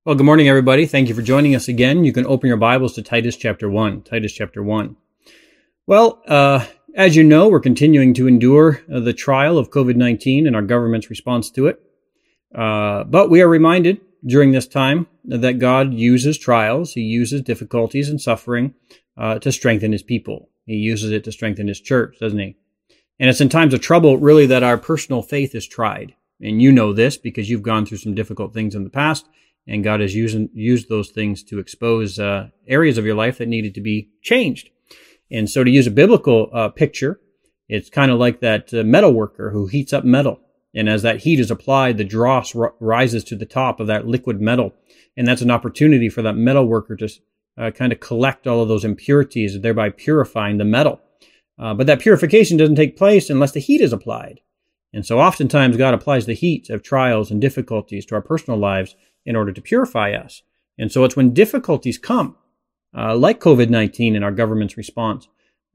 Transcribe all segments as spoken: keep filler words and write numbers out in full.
Well, good morning, everybody. Thank you for joining us again. You can open your Bibles to Titus chapter one. Titus chapter one. Well, uh, as you know, we're continuing to endure uh, the trial of covid nineteen and our government's response to it. Uh, but we are reminded during this time that God uses trials. He uses difficulties and suffering uh, to strengthen His people. He uses it to strengthen His church, doesn't He? And it's in times of trouble, really, that our personal faith is tried. And you know this because you've gone through some difficult things in the past. And God has used, used those things to expose uh, areas of your life that needed to be changed. And so to use a biblical uh, picture, it's kind of like that uh, metal worker who heats up metal. And as that heat is applied, the dross r- rises to the top of that liquid metal. And that's an opportunity for that metal worker to uh, kind of collect all of those impurities, thereby purifying the metal. Uh, but that purification doesn't take place unless the heat is applied. And so oftentimes God applies the heat of trials and difficulties to our personal lives in order to purify us. And so it's when difficulties come, uh, like covid nineteen and our government's response,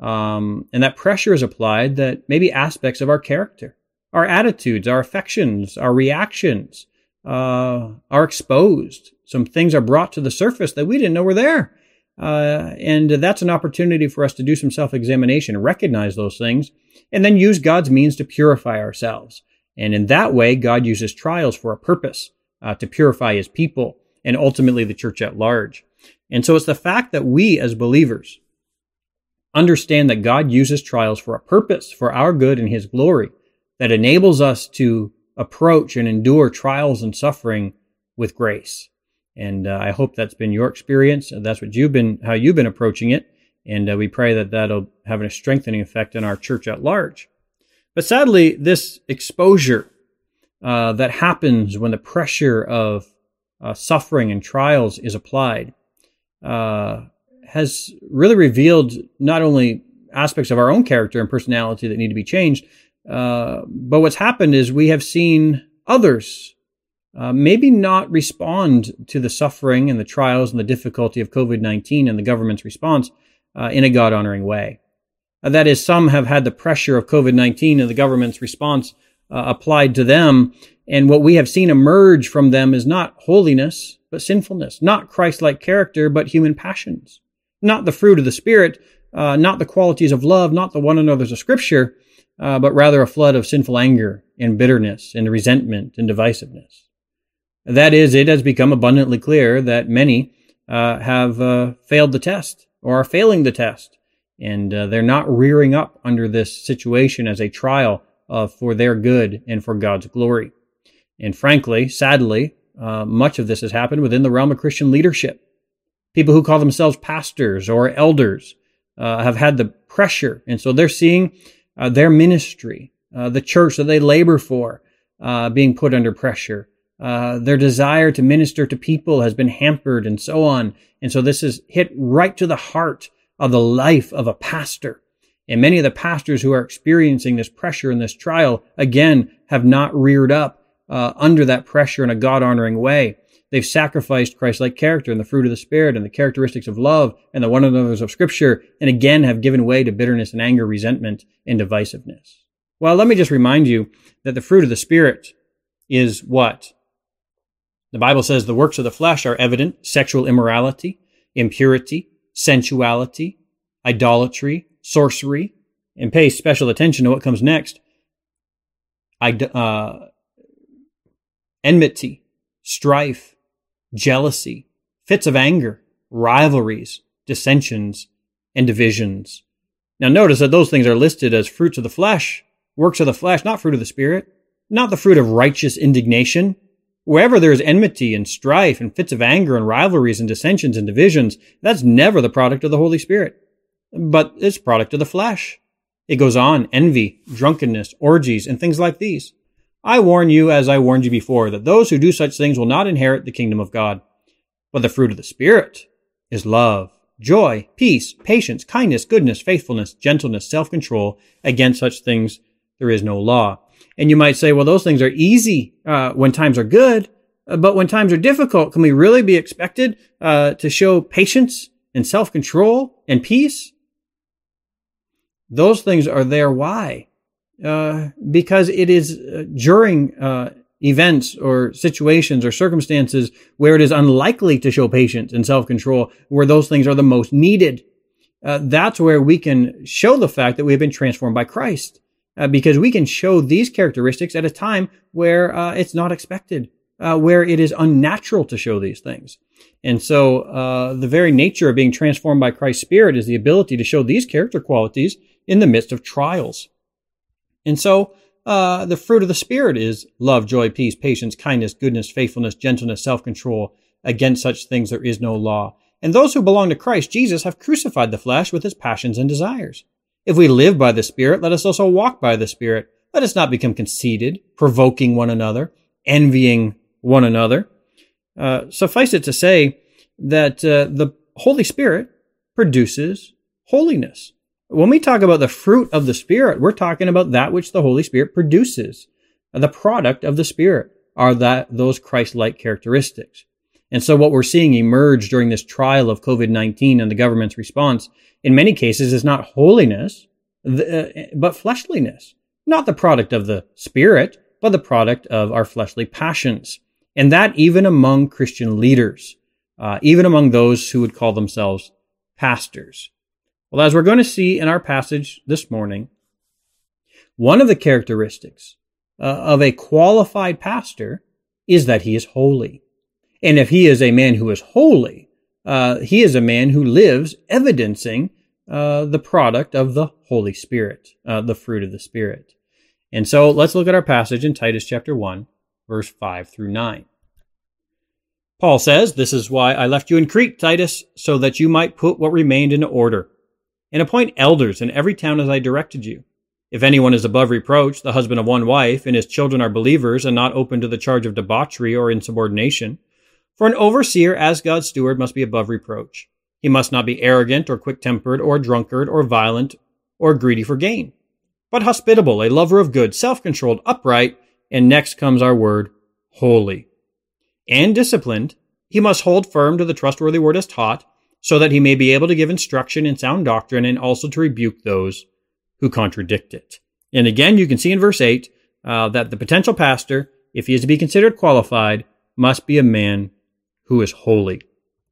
um, and that pressure is applied, that maybe aspects of our character, our attitudes, our affections, our reactions uh, are exposed. Some things are brought to the surface that we didn't know were there. Uh, and that's an opportunity for us to do some self-examination, recognize those things, and then use God's means to purify ourselves. And in that way, God uses trials for a purpose. Uh, to purify His people and ultimately the church at large. And so it's the fact that we as believers understand that God uses trials for a purpose, for our good and His glory, that enables us to approach and endure trials and suffering with grace. And uh, I hope that's been your experience. That's what you've been, how you've been approaching it. And uh, we pray that that'll have a strengthening effect in our church at large. But sadly, this exposure Uh, that happens when the pressure of uh, suffering and trials is applied uh, has really revealed not only aspects of our own character and personality that need to be changed, uh, but what's happened is we have seen others uh, maybe not respond to the suffering and the trials and the difficulty of covid nineteen and the government's response uh, in a God-honoring way. Uh, that is, some have had the pressure of covid nineteen and the government's response Uh, applied to them, and what we have seen emerge from them is not holiness, but sinfulness, not Christ-like character, but human passions, not the fruit of the Spirit, uh, not the qualities of love, not the one another's of Scripture, uh, but rather a flood of sinful anger and bitterness and resentment and divisiveness. That is, it has become abundantly clear that many uh, have uh, failed the test or are failing the test, and uh, they're not rearing up under this situation as a trial Uh, for their good and for God's glory. And frankly, sadly, uh, much of this has happened within the realm of Christian leadership. People who call themselves pastors or elders uh, have had the pressure, and so they're seeing uh, their ministry, uh, the church that they labor for, uh, being put under pressure. Uh, their desire to minister to people has been hampered and so on. And so this has hit right to the heart of the life of a pastor. And many of the pastors who are experiencing this pressure and this trial, again, have not reared up uh, under that pressure in a God-honoring way. They've sacrificed Christ-like character and the fruit of the Spirit and the characteristics of love and the one another's of Scripture, and again have given way to bitterness and anger, resentment, and divisiveness. Well, let me just remind you that the fruit of the Spirit is what? The Bible says the works of the flesh are evident: sexual immorality, impurity, sensuality, idolatry, sorcery, and pay special attention to what comes next. I, uh, enmity, strife, jealousy, fits of anger, rivalries, dissensions, and divisions. Now notice that those things are listed as fruits of the flesh, works of the flesh, not fruit of the Spirit, not the fruit of righteous indignation. Wherever there is enmity and strife and fits of anger and rivalries and dissensions and divisions, that's never the product of the Holy Spirit, but it's product of the flesh. It goes on: envy, drunkenness, orgies, and things like these. I warn you, as I warned you before, that those who do such things will not inherit the kingdom of God. But the fruit of the Spirit is love, joy, peace, patience, kindness, goodness, faithfulness, gentleness, self-control. Against such things there is no law. And you might say, well, those things are easy uh, when times are good, uh, but when times are difficult, can we really be expected uh, to show patience and self-control and peace? Those things are there. Why? Uh, because it is uh, during uh, events or situations or circumstances where it is unlikely to show patience and self-control, where those things are the most needed. Uh, that's where we can show the fact that we have been transformed by Christ, uh, because we can show these characteristics at a time where uh, it's not expected, uh, where it is unnatural to show these things. And so uh, the very nature of being transformed by Christ's Spirit is the ability to show these character qualities in the midst of trials. And so uh, the fruit of the Spirit is love, joy, peace, patience, kindness, goodness, faithfulness, gentleness, self-control. Against such things there is no law. And those who belong to Christ Jesus have crucified the flesh with its passions and desires. If we live by the Spirit, let us also walk by the Spirit. Let us not become conceited, provoking one another, envying one another. Uh, suffice it to say that uh, the Holy Spirit produces holiness. When we talk about the fruit of the Spirit, we're talking about that which the Holy Spirit produces. The product of the Spirit are that those Christ-like characteristics. And so what we're seeing emerge during this trial of covid nineteen and the government's response, in many cases, is not holiness, but fleshliness. Not the product of the Spirit, but the product of our fleshly passions. And that even among Christian leaders, uh, even among those who would call themselves pastors. Well, as we're going to see in our passage this morning, one of the characteristics uh, of a qualified pastor is that he is holy. And if he is a man who is holy, uh, he is a man who lives evidencing uh, the product of the Holy Spirit, uh, the fruit of the Spirit. And so let's look at our passage in Titus chapter one, verse five through nine. Paul says, "This is why I left you in Crete, Titus, so that you might put what remained into order, and appoint elders in every town as I directed you. If anyone is above reproach, the husband of one wife, and his children are believers and not open to the charge of debauchery or insubordination, for an overseer as God's steward must be above reproach. He must not be arrogant or quick-tempered or drunkard or violent or greedy for gain, but hospitable, a lover of good, self-controlled, upright," and next comes our word, holy. "And disciplined, he must hold firm to the trustworthy word as taught, so that he may be able to give instruction in sound doctrine and also to rebuke those who contradict it." And again, you can see in verse eight uh, that the potential pastor, if he is to be considered qualified, must be a man who is holy.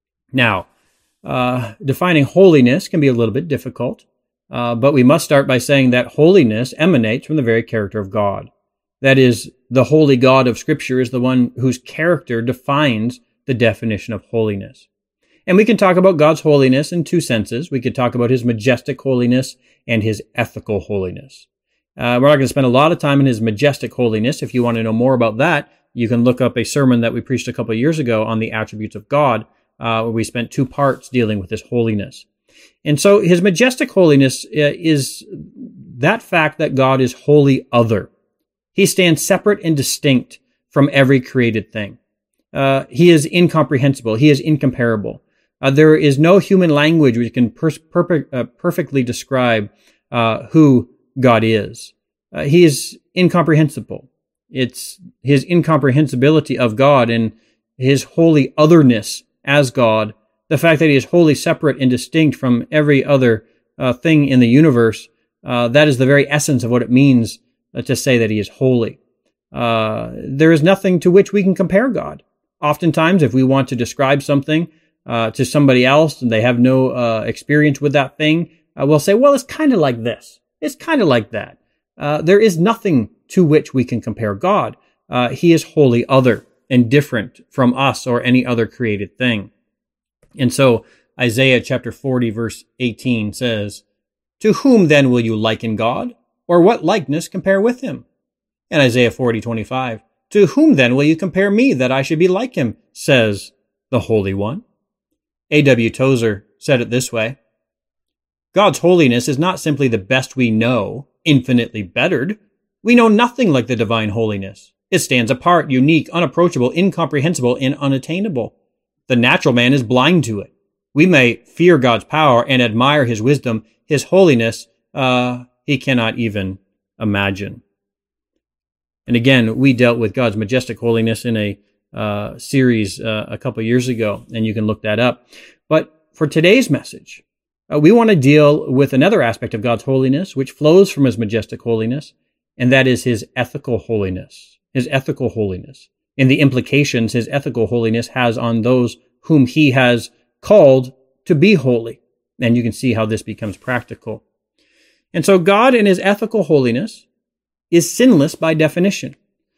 Now, uh, defining holiness can be a little bit difficult, uh, but we must start by saying that holiness emanates from the very character of God. That is, the holy God of Scripture is the one whose character defines the definition of holiness. And we can talk about God's holiness in two senses. We could talk about his majestic holiness and his ethical holiness. Uh, we're not going to spend a lot of time in his majestic holiness. If you want to know more about that, you can look up a sermon that we preached a couple of years ago on the attributes of God, uh, where we spent two parts dealing with his holiness. And so his majestic holiness is that fact that God is wholly other. He stands separate and distinct from every created thing. Uh, he is incomprehensible. He is incomparable. Uh, there is no human language which can per- per- uh, perfectly describe uh, who God is. Uh, he is incomprehensible. It's his incomprehensibility of God and his holy otherness as God, the fact that he is wholly separate and distinct from every other uh, thing in the universe, uh, that is the very essence of what it means uh, to say that he is holy. Uh, there is nothing to which we can compare God. Oftentimes, if we want to describe something uh, to somebody else and they have no uh, experience with that thing, uh, we'll say, well, it's kind of like this. It's kind of like that. Uh, there is nothing to which we can compare God. Uh, he is wholly other and different from us or any other created thing. And so Isaiah chapter forty verse eighteen says, "To whom then will you liken God? Or what likeness compare with him?" And Isaiah forty twenty-five, "To whom then will you compare me that I should be like him? Says the Holy One." A W Tozer said it this way, "God's holiness is not simply the best we know, infinitely bettered. We know nothing like the divine holiness. It stands apart, unique, unapproachable, incomprehensible, and unattainable. The natural man is blind to it. We may fear God's power and admire his wisdom. His holiness, uh, he cannot even imagine." And again, we dealt with God's majestic holiness in a uh, series uh, a couple years ago, and you can look that up. But for today's message, uh, we want to deal with another aspect of God's holiness, which flows from his majestic holiness, and that is his ethical holiness. his ethical holiness, and the implications his ethical holiness has on those whom he has called to be holy. And you can see how this becomes practical. And so God in his ethical holiness is sinless by definition.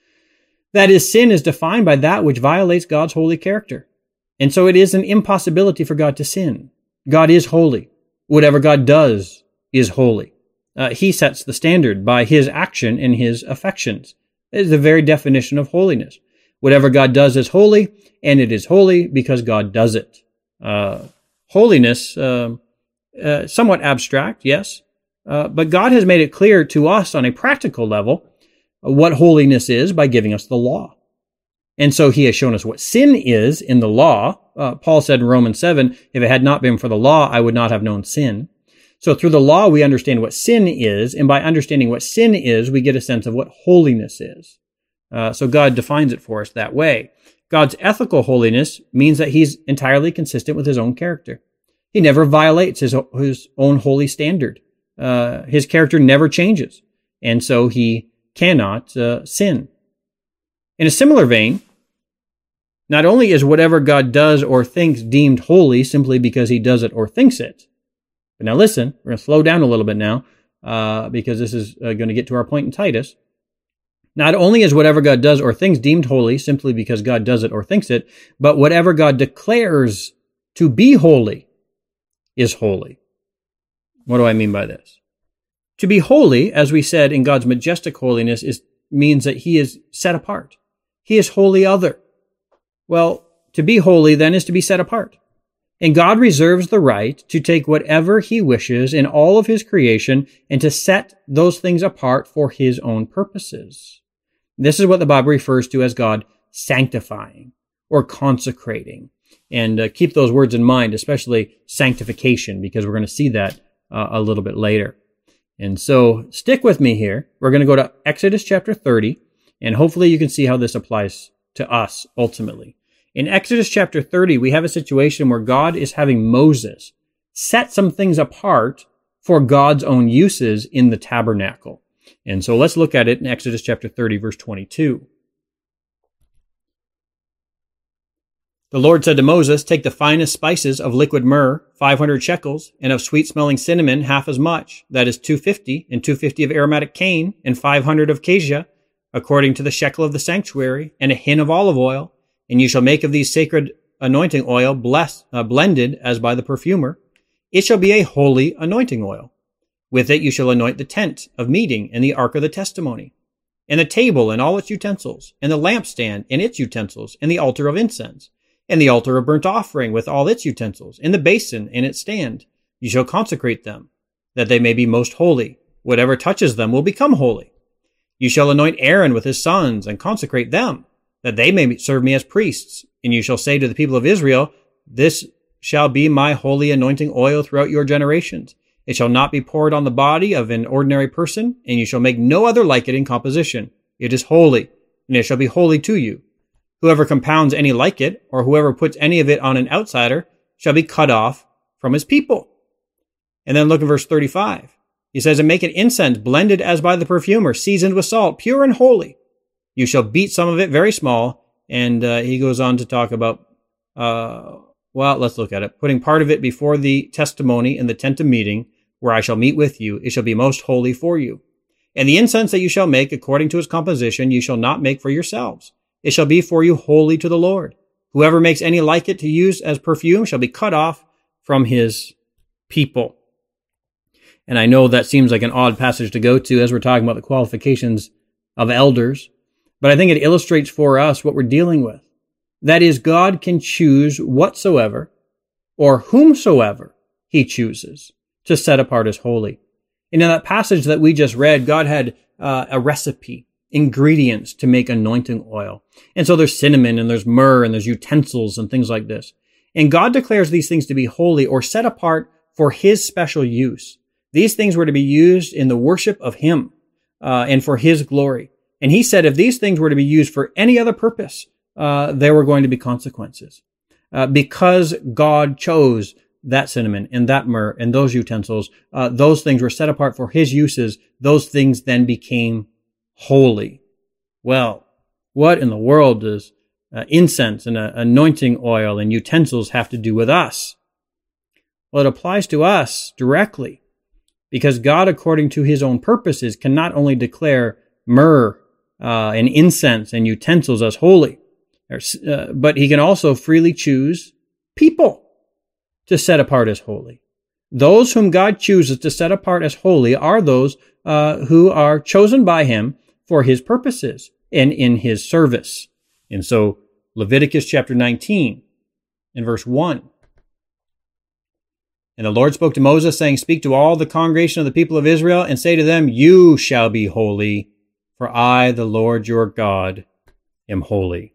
That is, sin is defined by that which violates God's holy character. And so it is an impossibility for God to sin. God is holy. Whatever God does is holy. Uh, he sets the standard by his action and his affections. It is the very definition of holiness. Whatever God does is holy, and it is holy because God does it. Uh, holiness, uh, uh, somewhat abstract, yes, uh, but God has made it clear to us on a practical level what holiness is by giving us the law. And so he has shown us what sin is in the law. Uh, Paul said in Romans seven, if it had not been for the law, I would not have known sin. So through the law, we understand what sin is, and by understanding what sin is, we get a sense of what holiness is. Uh, so God defines it for us that way. God's ethical holiness means that he's entirely consistent with his own character. He never violates his, his own holy standard. Uh, his character never changes, and so he cannot uh, sin. In a similar vein, not only is whatever God does or thinks deemed holy simply because he does it or thinks it, but now listen, we're going to slow down a little bit now uh, because this is uh, going to get to our point in Titus. Not only is whatever God does or thinks deemed holy simply because God does it or thinks it, but whatever God declares to be holy is holy. What do I mean by this? To be holy, as we said in God's majestic holiness, is means that he is set apart. He is wholly other. Well, to be holy then is to be set apart. And God reserves the right to take whatever he wishes in all of his creation and to set those things apart for his own purposes. This is what the Bible refers to as God sanctifying or consecrating. And uh, keep those words in mind, especially sanctification, because we're going to see that uh, a little bit later. And so stick with me here. We're going to go to Exodus chapter thirty, and hopefully you can see how this applies to us ultimately. In Exodus chapter thirty, we have a situation where God is having Moses set some things apart for God's own uses in the tabernacle. And so let's look at it in Exodus chapter thirty, verse twenty-two. The Lord said to Moses, take the finest spices of liquid myrrh, five hundred shekels, and of sweet-smelling cinnamon, half as much, that is two hundred fifty, and two hundred fifty of aromatic cane, and five hundred of cassia, according to the shekel of the sanctuary, and a hin of olive oil, and you shall make of these sacred anointing oil blessed, uh, blended as by the perfumer. It shall be a holy anointing oil. With it you shall anoint the tent of meeting and the ark of the testimony, and the table and all its utensils, and the lampstand and its utensils, and the altar of incense, and the altar of burnt offering with all its utensils, and the basin and its stand. You shall consecrate them, that they may be most holy. Whatever touches them will become holy. You shall anoint Aaron with his sons, and consecrate them, that they may serve me as priests. And you shall say to the people of Israel, this shall be my holy anointing oil throughout your generations. It shall not be poured on the body of an ordinary person, and you shall make no other like it in composition. It is holy, and it shall be holy to you. Whoever compounds any like it, or whoever puts any of it on an outsider, shall be cut off from his people. And then look at verse thirty-five. He says, and make an incense blended as by the perfumer, seasoned with salt, pure and holy. You shall beat some of it very small. And uh, he goes on to talk about, uh, well, let's look at it. Putting part of it before the testimony in the tent of meeting, where I shall meet with you. It shall be most holy for you. And the incense that you shall make according to its composition, you shall not make for yourselves. It shall be for you holy to the Lord. Whoever makes any like it to use as perfume shall be cut off from his people. And I know that seems like an odd passage to go to as we're talking about the qualifications of elders, but I think it illustrates for us what we're dealing with. That is, God can choose whatsoever or whomsoever he chooses to set apart as holy. And in that passage that we just read, God had uh, a recipe, ingredients to make anointing oil. And so there's cinnamon and there's myrrh and there's utensils and things like this. And God declares these things to be holy or set apart for his special use. These things were to be used in the worship of him uh, and for his glory. And he said if these things were to be used for any other purpose, uh, there were going to be consequences. Uh, because God chose that cinnamon and that myrrh and those utensils, uh, those things were set apart for his uses. Those things then became holy. Well, What in the world does uh, incense and uh, anointing oil and utensils have to do with us? Well, it applies to us directly, because God, according to his own purposes, can not only declare myrrh uh, and incense and utensils as holy, uh, but he can also freely choose people to set apart as holy. Those whom God chooses to set apart as holy are those uh, who are chosen by him for his purposes and in his service. And so Leviticus chapter nineteen and verse one. And the Lord spoke to Moses, saying, Speak to all the congregation of the people of Israel, and say to them, You shall be holy, for I, the Lord your God, am holy.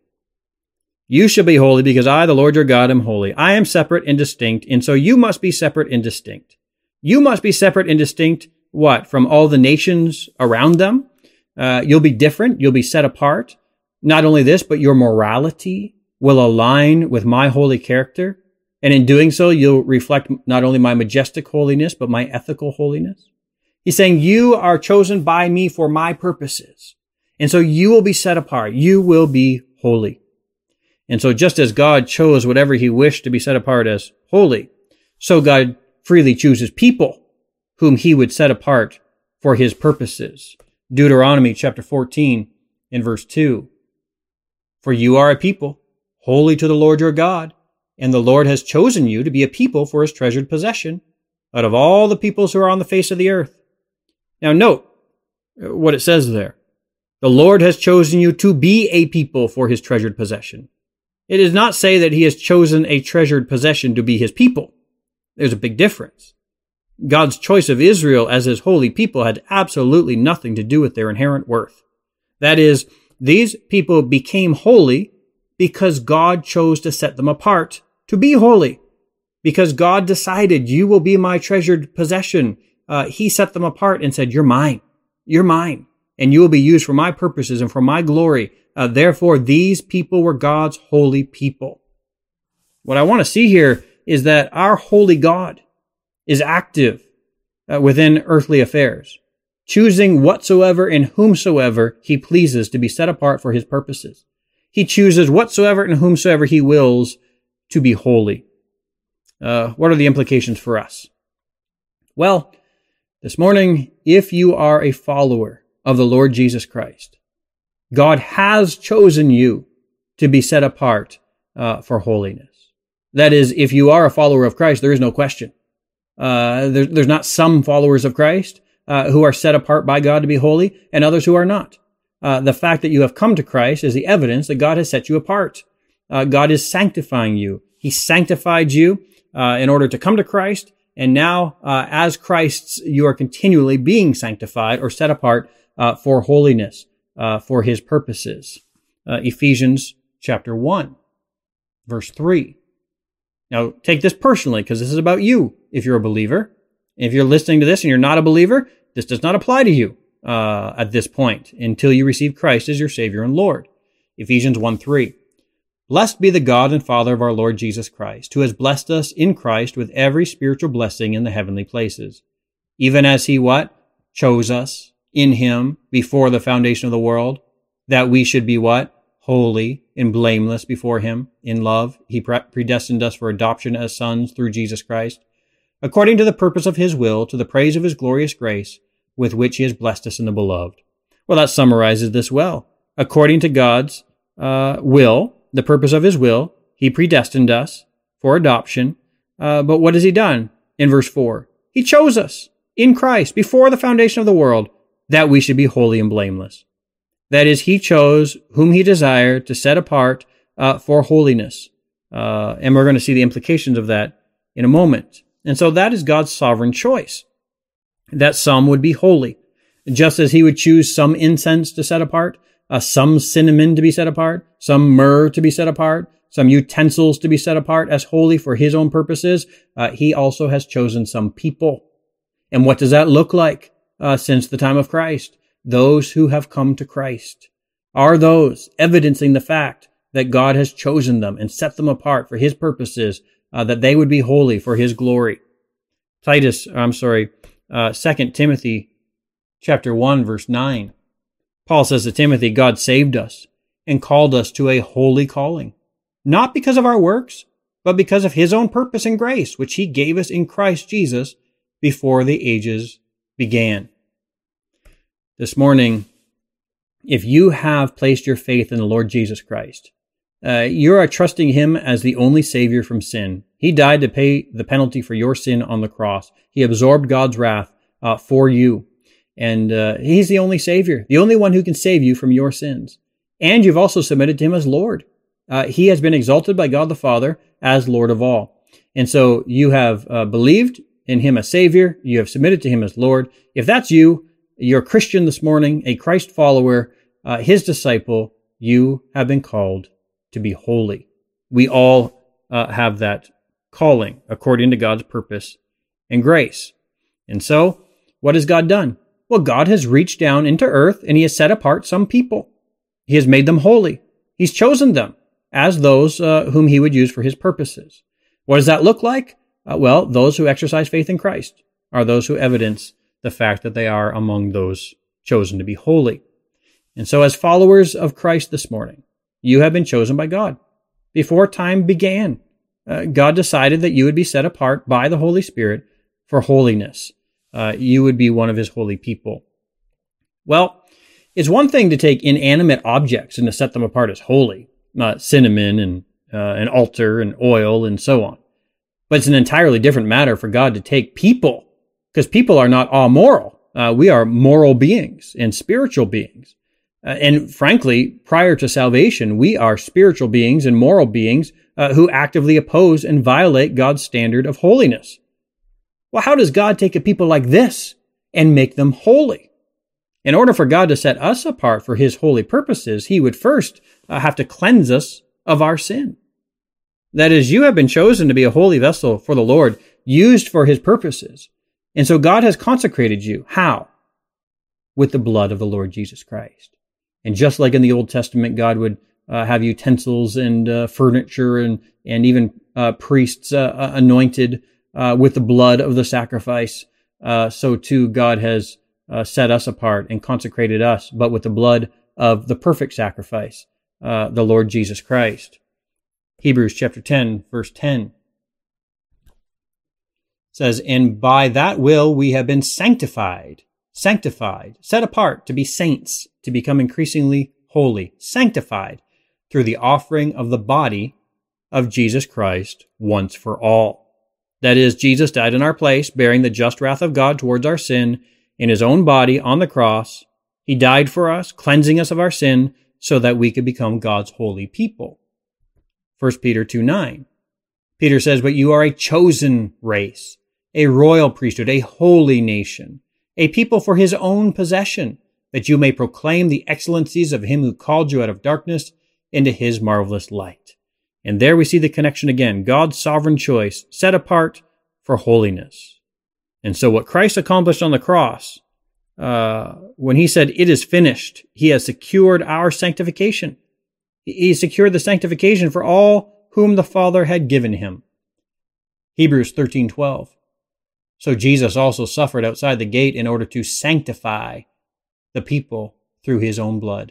You shall be holy, because I, the Lord your God, am holy. I am separate and distinct, and so you must be separate and distinct. You must be separate and distinct, what? From all the nations around them? Uh, you'll be different. You'll be set apart. Not only this, but your morality will align with my holy character. And in doing so, you'll reflect not only my majestic holiness, but my ethical holiness. He's saying, you are chosen by me for my purposes. And so you will be set apart. You will be holy. And so just as God chose whatever he wished to be set apart as holy, so God freely chooses people whom he would set apart for his purposes. Deuteronomy chapter fourteen and verse two. For you are a people, holy to the Lord your God, and the Lord has chosen you to be a people for his treasured possession out of all the peoples who are on the face of the earth. Now note what it says there. The Lord has chosen you to be a people for his treasured possession. It does not say that he has chosen a treasured possession to be his people. There's a big difference. God's choice of Israel as his holy people had absolutely nothing to do with their inherent worth. That is, these people became holy because God chose to set them apart to be holy. Because God decided, you will be my treasured possession. Uh, he set them apart and said, you're mine. You're mine. And you will be used for my purposes and for my glory. Uh, therefore, these people were God's holy people. What I want to see here is that our holy God is active uh, within earthly affairs, choosing whatsoever and whomsoever he pleases to be set apart for his purposes. He chooses whatsoever and whomsoever he wills to be holy. Uh, what are the implications for us? Well, this morning, if you are a follower of the Lord Jesus Christ, God has chosen you to be set apart uh, for holiness. That is, if you are a follower of Christ, there is no question. Uh, there, there's not some followers of Christ uh, who are set apart by God to be holy and others who are not. Uh, the fact that you have come to Christ is the evidence that God has set you apart. Uh, God is sanctifying you. He sanctified you uh, in order to come to Christ. And now, uh, as Christ's, you are continually being sanctified or set apart uh, for holiness, uh, for his purposes. Uh, Ephesians chapter one, verse three. Now, take this personally, because this is about you if you're a believer. If you're listening to this and you're not a believer, this does not apply to you uh, at this point until you receive Christ as your Savior and Lord. Ephesians one three. Blessed be the God and Father of our Lord Jesus Christ, who has blessed us in Christ with every spiritual blessing in the heavenly places, even as he what? Chose us in him before the foundation of the world, that we should be what? Holy and blameless before him in love. He predestined us for adoption as sons through Jesus Christ, according to the purpose of his will, to the praise of his glorious grace, with which he has blessed us in the beloved. Well, that summarizes this well. According to God's uh, will, the purpose of his will, he predestined us for adoption. Uh, but what has he done? In verse four, he chose us in Christ before the foundation of the world, that we should be holy and blameless. That is, he chose whom he desired to set apart uh, for holiness. Uh, and we're going to see the implications of that in a moment. And so that is God's sovereign choice, that some would be holy. Just as he would choose some incense to set apart, uh, some cinnamon to be set apart, some myrrh to be set apart, some utensils to be set apart as holy for his own purposes, uh, he also has chosen some people. And what does that look like uh, since the time of Christ? Those who have come to Christ are those evidencing the fact that God has chosen them and set them apart for his purposes, uh, that they would be holy for his glory. Titus, I'm sorry, uh, Second Timothy chapter one, verse nine. Paul says to Timothy, God saved us and called us to a holy calling, not because of our works, but because of his own purpose and grace, which he gave us in Christ Jesus before the ages began. This morning, if you have placed your faith in the Lord Jesus Christ, uh, you are trusting him as the only Savior from sin. He died to pay the penalty for your sin on the cross. He absorbed God's wrath uh, for you. And uh, he's the only Savior, the only one who can save you from your sins. And you've also submitted to him as Lord. Uh, he has been exalted by God the Father as Lord of all. And so you have uh, believed in him as Savior. You have submitted to him as Lord. If that's you, you're a Christian this morning, a Christ follower, uh, his disciple, you have been called to be holy. We all uh, have that calling according to God's purpose and grace. And so, what has God done? Well, God has reached down into earth and he has set apart some people. He has made them holy. He's chosen them as those uh, whom he would use for his purposes. What does that look like? Uh, well, those who exercise faith in Christ are those who evidence the fact that they are among those chosen to be holy. And so as followers of Christ this morning, you have been chosen by God. Before time began, uh, God decided that you would be set apart by the Holy Spirit for holiness. Uh, you would be one of his holy people. Well, it's one thing to take inanimate objects and to set them apart as holy, uh, cinnamon and uh, an altar and oil and so on. But it's an entirely different matter for God to take people, because people are not amoral. Uh, we are moral beings and spiritual beings. Uh, and frankly, prior to salvation, we are spiritual beings and moral beings uh, who actively oppose and violate God's standard of holiness. Well, how does God take a people like this and make them holy? In order for God to set us apart for his holy purposes, he would first uh, have to cleanse us of our sin. That is, you have been chosen to be a holy vessel for the Lord, used for his purposes. And so God has consecrated you. How? With the blood of the Lord Jesus Christ. And just like in the Old Testament, God would uh, have utensils and uh, furniture and, and even uh, priests uh, anointed uh, with the blood of the sacrifice. Uh, so too, God has uh, set us apart and consecrated us, but with the blood of the perfect sacrifice, uh, the Lord Jesus Christ. Hebrews chapter ten, verse ten says, "And by that will we have been sanctified, sanctified, set apart to be saints, to become increasingly holy, sanctified through the offering of the body of Jesus Christ once for all." That is, Jesus died in our place, bearing the just wrath of God towards our sin in his own body on the cross. He died for us, cleansing us of our sin so that we could become God's holy people. First Peter two nine. Peter says, "But you are a chosen race, a royal priesthood, a holy nation, a people for his own possession, that you may proclaim the excellencies of him who called you out of darkness into his marvelous light." And there we see the connection again. God's sovereign choice, set apart for holiness. And so what Christ accomplished on the cross, uh, when he said, "It is finished," he has secured our sanctification. He secured the sanctification for all whom the Father had given him. Hebrews thirteen twelve. So Jesus also suffered outside the gate in order to sanctify the people through his own blood.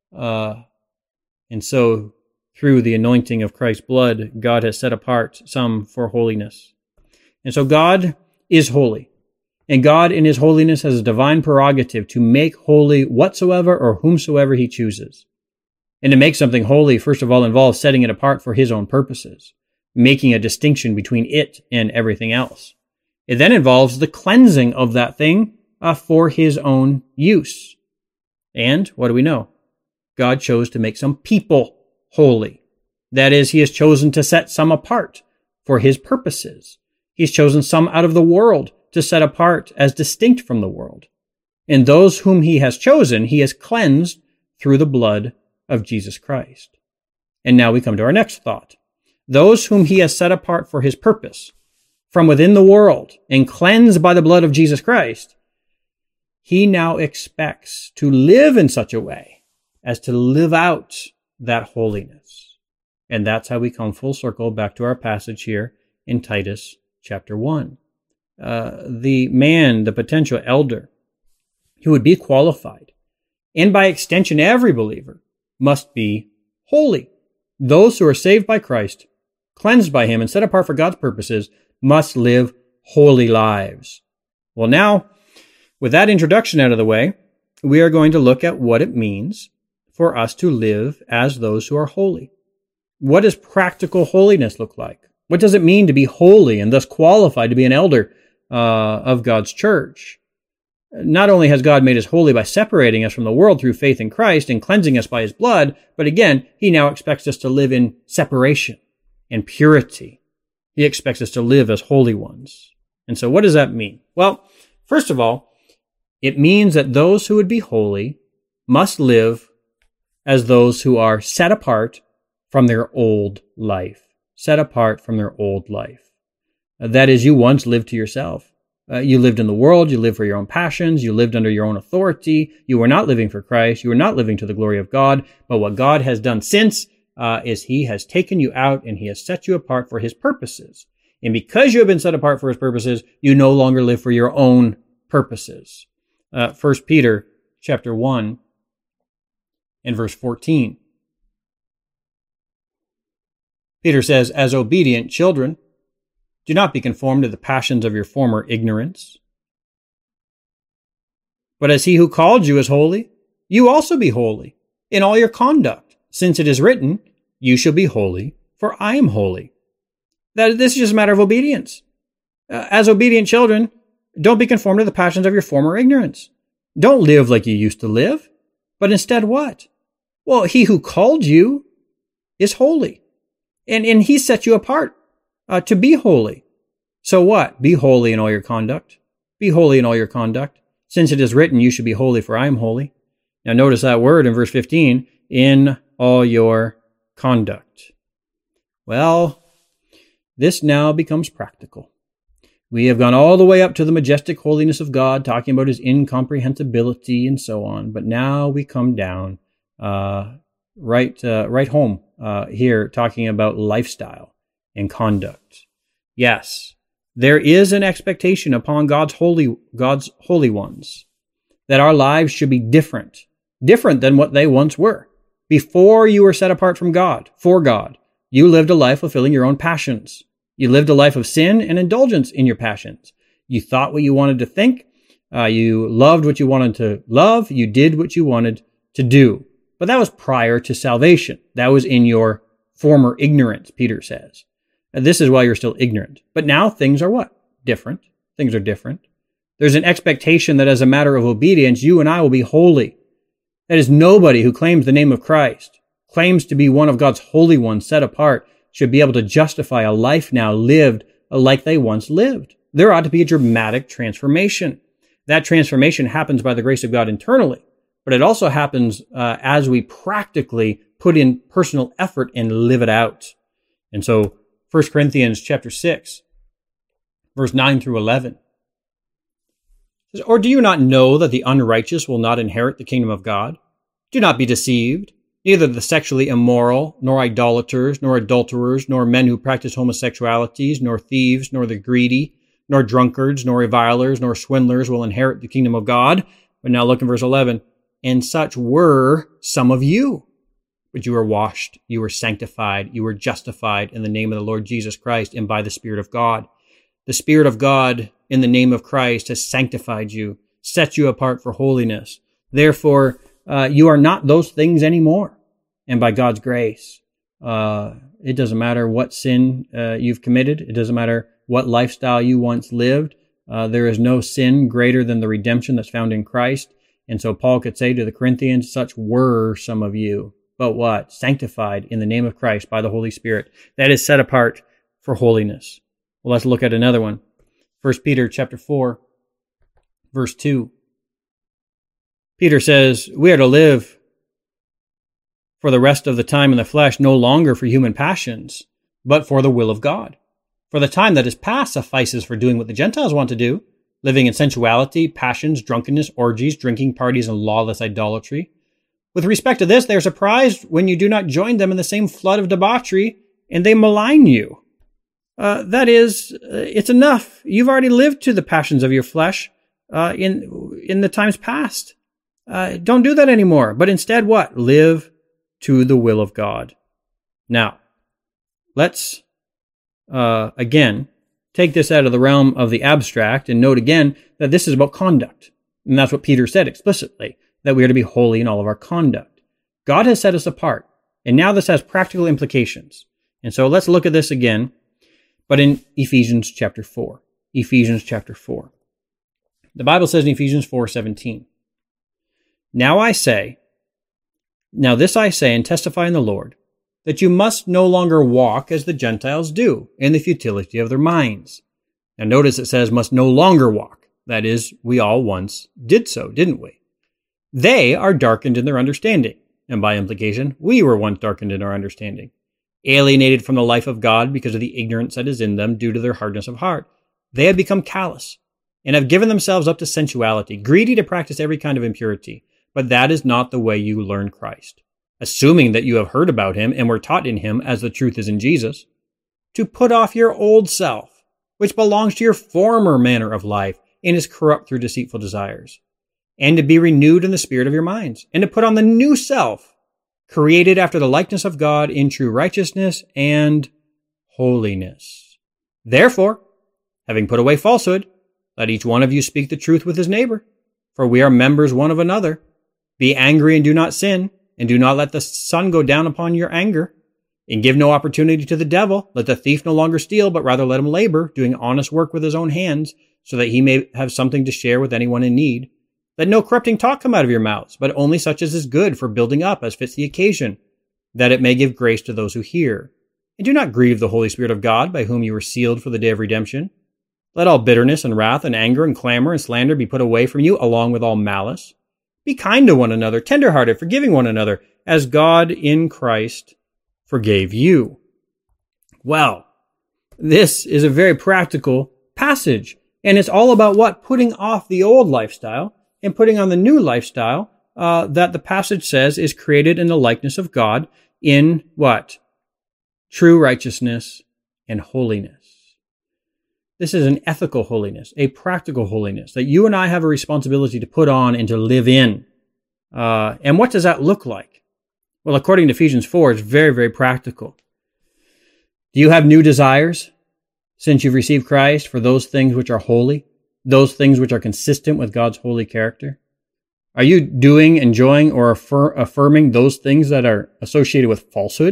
Uh, and so through the anointing of Christ's blood, God has set apart some for holiness. And so God is holy. And God in his holiness has a divine prerogative to make holy whatsoever or whomsoever he chooses. And to make something holy, first of all, involves setting it apart for his own purposes, making a distinction between it and everything else. It then involves the cleansing of that thing uh, for his own use. And what do we know? God chose to make some people holy. That is, he has chosen to set some apart for his purposes. He's chosen some out of the world to set apart as distinct from the world. And those whom he has chosen, he has cleansed through the blood of Jesus Christ. And now we come to our next thought. Those whom he has set apart for his purpose, from within the world and cleansed by the blood of Jesus Christ, he now expects to live in such a way as to live out that holiness. And that's how we come full circle back to our passage here in Titus chapter one. Uh, the man, the potential elder, who would be qualified, and by extension every believer, must be holy. Those who are saved by Christ, cleansed by him, and set apart for God's purposes must live holy lives. Well, now, with that introduction out of the way, we are going to look at what it means for us to live as those who are holy. What does practical holiness look like? What does it mean to be holy and thus qualified to be an elder uh, of God's church? Not only has God made us holy by separating us from the world through faith in Christ and cleansing us by his blood, but again, he now expects us to live in separation and purity. He expects us to live as holy ones. And so what does that mean? Well, first of all, it means that those who would be holy must live as those who are set apart from their old life. Set apart from their old life. That is, you once lived to yourself. Uh, you lived in the world, you lived for your own passions, you lived under your own authority, you were not living for Christ, you were not living to the glory of God, but what God has done since uh, is he has taken you out and he has set you apart for his purposes. And because you have been set apart for his purposes, you no longer live for your own purposes. Uh, First Peter chapter one and verse fourteen. Peter says, as obedient children, do not be conformed to the passions of your former ignorance. But as he who called you is holy, you also be holy in all your conduct, since it is written, you shall be holy, for I am holy. That this is just a matter of obedience. Uh, as obedient children, don't be conformed to the passions of your former ignorance. Don't live like you used to live, but instead what? Well, he who called you is holy. And, and he set you apart uh, to be holy. So what? Be holy in all your conduct. Be holy in all your conduct. Since it is written, you should be holy, for I am holy. Now notice that word in verse fifteen, in all your conduct. Well, this now becomes practical. We have gone all the way up to the majestic holiness of God, talking about his incomprehensibility and so on. But now we come down uh, right, uh, right home. Uh, here talking about lifestyle and conduct. Yes, there is an expectation upon God's holy, God's holy ones that our lives should be different, different than what they once were. Before you were set apart from God, for God, you lived a life fulfilling your own passions. You lived a life of sin and indulgence in your passions. You thought what you wanted to think. Uh, you loved what you wanted to love. You did what you wanted to do. But that was prior to salvation. That was in your former ignorance, Peter says. And this is why you're still ignorant. But now things are what? Different. Things are different. There's an expectation that as a matter of obedience, you and I will be holy. That is, nobody who claims the name of Christ, claims to be one of God's holy ones set apart, should be able to justify a life now lived like they once lived. There ought to be a dramatic transformation. That transformation happens by the grace of God internally. But it also happens uh, as we practically put in personal effort and live it out. And so First Corinthians chapter six, verse nine through eleven. Says, or do you not know that the unrighteous will not inherit the kingdom of God? Do not be deceived. Neither the sexually immoral, nor idolaters, nor adulterers, nor men who practice homosexualities, nor thieves, nor the greedy, nor drunkards, nor revilers, nor swindlers will inherit the kingdom of God. But now look in verse eleven. And such were some of you. But you were washed, you were sanctified, you were justified in the name of the Lord Jesus Christ and by the Spirit of God. The Spirit of God in the name of Christ has sanctified you, set you apart for holiness. Therefore, uh, you are not those things anymore. And by God's grace, uh, it doesn't matter what sin uh, you've committed. It doesn't matter what lifestyle you once lived. Uh, there is no sin greater than the redemption that's found in Christ. And so Paul could say to the Corinthians, such were some of you. But what? Sanctified in the name of Christ by the Holy Spirit. That is set apart for holiness. Well, let's look at another one. First Peter chapter four, verse two. Peter says, we are to live for the rest of the time in the flesh, no longer for human passions, but for the will of God. For the time that is past suffices for doing what the Gentiles want to do, living in sensuality, passions, drunkenness, orgies, drinking parties, and lawless idolatry. With respect to this, they are surprised when you do not join them in the same flood of debauchery, and they malign you. Uh, that is, uh, it's enough. You've already lived to the passions of your flesh uh, in in the times past. Uh, don't do that anymore. But instead, what? Live to the will of God. Now, let's, uh, again, take this out of the realm of the abstract and note again that this is about conduct. And that's what Peter said explicitly, that we are to be holy in all of our conduct. God has set us apart, and now this has practical implications. And so let's look at this again, but in Ephesians chapter four. Ephesians chapter four. The Bible says in Ephesians four seventeen, Now I say, now this I say and testify in the Lord, that you must no longer walk as the Gentiles do, in the futility of their minds. Now notice it says must no longer walk. That is, we all once did so, didn't we? They are darkened in their understanding, and by implication, we were once darkened in our understanding, alienated from the life of God because of the ignorance that is in them due to their hardness of heart. They have become callous, and have given themselves up to sensuality, greedy to practice every kind of impurity. But that is not the way you learn Christ, assuming that you have heard about him and were taught in him as the truth is in Jesus, to put off your old self, which belongs to your former manner of life and is corrupt through deceitful desires, and to be renewed in the spirit of your minds, and to put on the new self, created after the likeness of God in true righteousness and holiness. Therefore, having put away falsehood, let each one of you speak the truth with his neighbor, for we are members one of another. Be angry and do not sin, and do not let the sun go down upon your anger, and give no opportunity to the devil. Let the thief no longer steal, but rather let him labor, doing honest work with his own hands, so that he may have something to share with anyone in need. Let no corrupting talk come out of your mouths, but only such as is good for building up as fits the occasion, that it may give grace to those who hear. And do not grieve the Holy Spirit of God, by whom you were sealed for the day of redemption. Let all bitterness and wrath and anger and clamor and slander be put away from you, along with all malice. Be kind to one another, tenderhearted, forgiving one another, as God in Christ forgave you. Well, this is a very practical passage, and it's all about what? Putting off the old lifestyle and putting on the new lifestyle uh, that the passage says is created in the likeness of God in what? True righteousness and holiness. This is an ethical holiness, a practical holiness that you and I have a responsibility to put on and to live in. Uh, and what does that look like? Well, according to Ephesians four, it's very, very practical. Do you have new desires since you've received Christ for those things which are holy, those things which are consistent with God's holy character? Are you doing, enjoying, or affir- affirming those things that are associated with falsehood?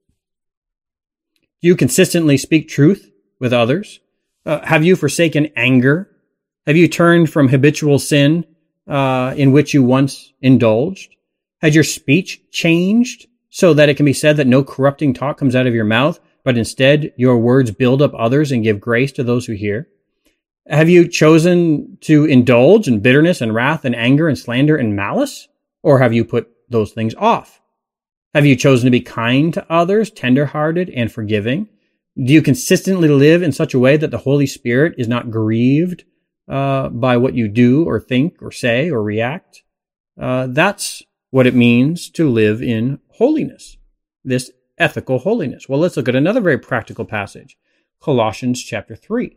Do you consistently speak truth with others? Uh, have you forsaken anger? Have you turned from habitual sin uh, in which you once indulged? Has your speech changed so that it can be said that no corrupting talk comes out of your mouth, but instead your words build up others and give grace to those who hear? Have you chosen to indulge in bitterness and wrath and anger and slander and malice? Or have you put those things off? Have you chosen to be kind to others, tenderhearted and forgiving? Do you consistently live in such a way that the Holy Spirit is not grieved uh, by what you do or think or say or react? Uh, that's what it means to live in holiness, this ethical holiness. Well, let's look at another very practical passage, Colossians chapter three.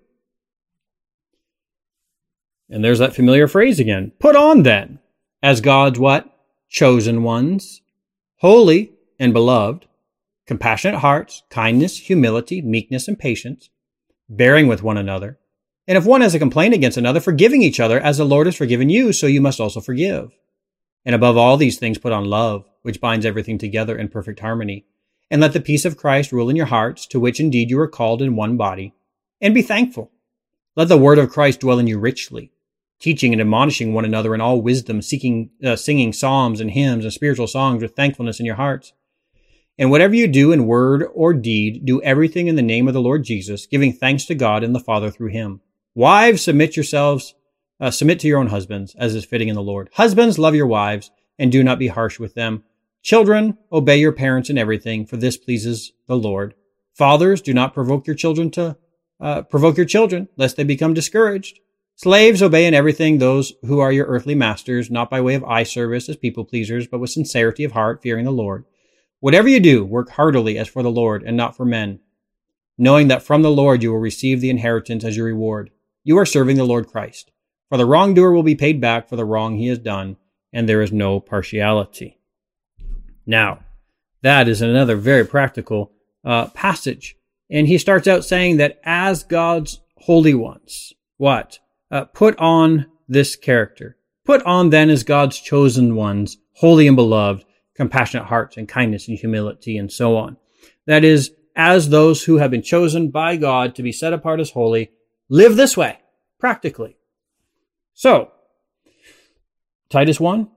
And there's that familiar phrase again. Put on then, as God's what? Chosen ones, holy and beloved, compassionate hearts, kindness, humility, meekness, and patience, bearing with one another. And if one has a complaint against another, forgiving each other, as the Lord has forgiven you, so you must also forgive. And above all these things, put on love, which binds everything together in perfect harmony. And let the peace of Christ rule in your hearts, to which indeed you are called in one body. And be thankful. Let the word of Christ dwell in you richly, teaching and admonishing one another in all wisdom, seeking, uh, singing psalms and hymns and spiritual songs with thankfulness in your hearts. And whatever you do in word or deed, do everything in the name of the Lord Jesus, giving thanks to God and the Father through him. Wives, submit yourselves, uh, submit to your own husbands, as is fitting in the Lord. Husbands, love your wives, and do not be harsh with them. Children, obey your parents in everything, for this pleases the Lord. Fathers, do not provoke your children to uh, provoke your children, lest they become discouraged. Slaves, obey in everything those who are your earthly masters, not by way of eye service as people pleasers, but with sincerity of heart, fearing the Lord. Whatever you do, work heartily as for the Lord and not for men, knowing that from the Lord you will receive the inheritance as your reward. You are serving the Lord Christ. For the wrongdoer will be paid back for the wrong he has done, and there is no partiality. Now, That is another very practical uh, passage. And he starts out saying that as God's holy ones, what? Uh, put on this character. Put on then as God's chosen ones, holy and beloved, compassionate hearts and kindness and humility and so on. That is, as those who have been chosen by God to be set apart as holy, live this way, practically. So, Titus one,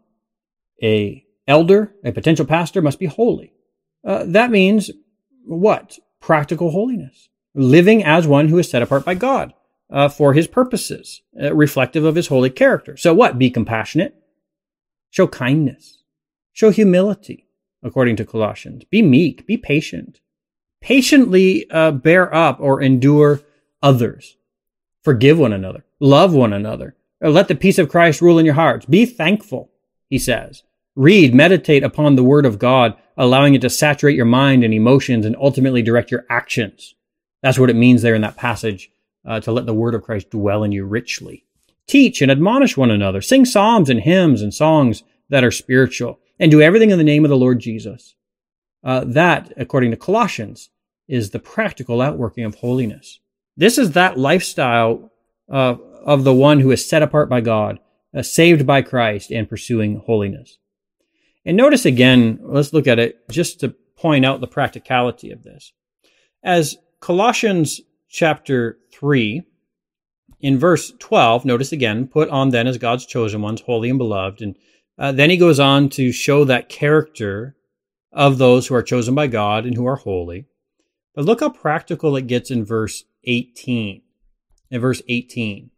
a elder, a potential pastor must be holy. Uh, that means what? Practical holiness. Living as one who is set apart by God uh, for his purposes, uh, reflective of his holy character. So what? Be compassionate. Show kindness. Show humility, according to Colossians. Be meek. Be patient. Patiently uh, bear up or endure others. Forgive one another. Love one another. Let the peace of Christ rule in your hearts. Be thankful, he says. Read, meditate upon the word of God, allowing it to saturate your mind and emotions and ultimately direct your actions. That's what it means there in that passage, uh, to let the word of Christ dwell in you richly. Teach and admonish one another. Sing psalms and hymns and songs that are spiritual. And do everything in the name of the Lord Jesus. Uh, that, according to Colossians, is the practical outworking of holiness. This is that lifestyle uh, of the one who is set apart by God, uh, saved by Christ, and pursuing holiness. And notice again, let's look at it just to point out the practicality of this. As Colossians chapter three, in verse twelve, notice again, put on then as God's chosen ones, holy and beloved. And uh, then he goes on to show that character of those who are chosen by God and who are holy. But look how practical it gets in verse eighteen. In verse eighteen,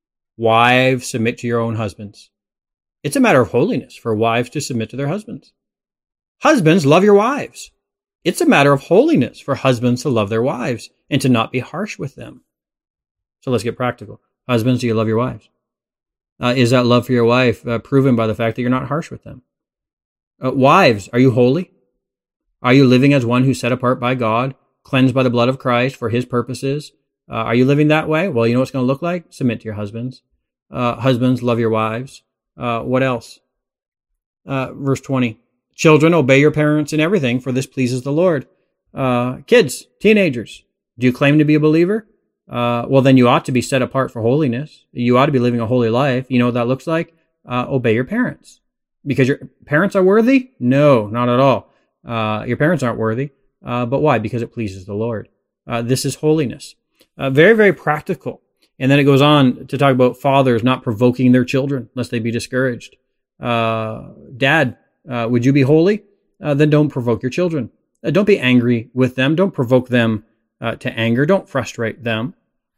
wives, submit to your own husbands. It's a matter of holiness for wives to submit to their husbands. Husbands, love your wives. It's a matter of holiness for husbands to love their wives and to not be harsh with them. So let's get practical. Husbands, do you love your wives? Uh, is that love for your wife uh, proven by the fact that you're not harsh with them? Uh, wives, are you holy? Are you living as one who's set apart by God, cleansed by the blood of Christ for his purposes? Uh, are you living that way? Well, you know what it's going to look like? Submit to your husbands. Uh, husbands, love your wives. Uh, what else? Uh, verse twenty. Children, obey your parents in everything, for this pleases the Lord. Uh, kids, teenagers, do you claim to be a believer? Uh, well, then you ought to be set apart for holiness. You ought to be living a holy life. You know what that looks like? Uh, obey your parents. Because your parents are worthy? No, not at all. Uh, your parents aren't worthy. Uh, but why? Because it pleases the Lord. Uh, this is holiness. Uh, very, very practical. And then it goes on to talk about fathers not provoking their children, lest they be discouraged. Uh, Dad, uh, would you be holy? Uh, then don't provoke your children. Uh, don't be angry with them. Don't provoke them uh, to anger. Don't frustrate them.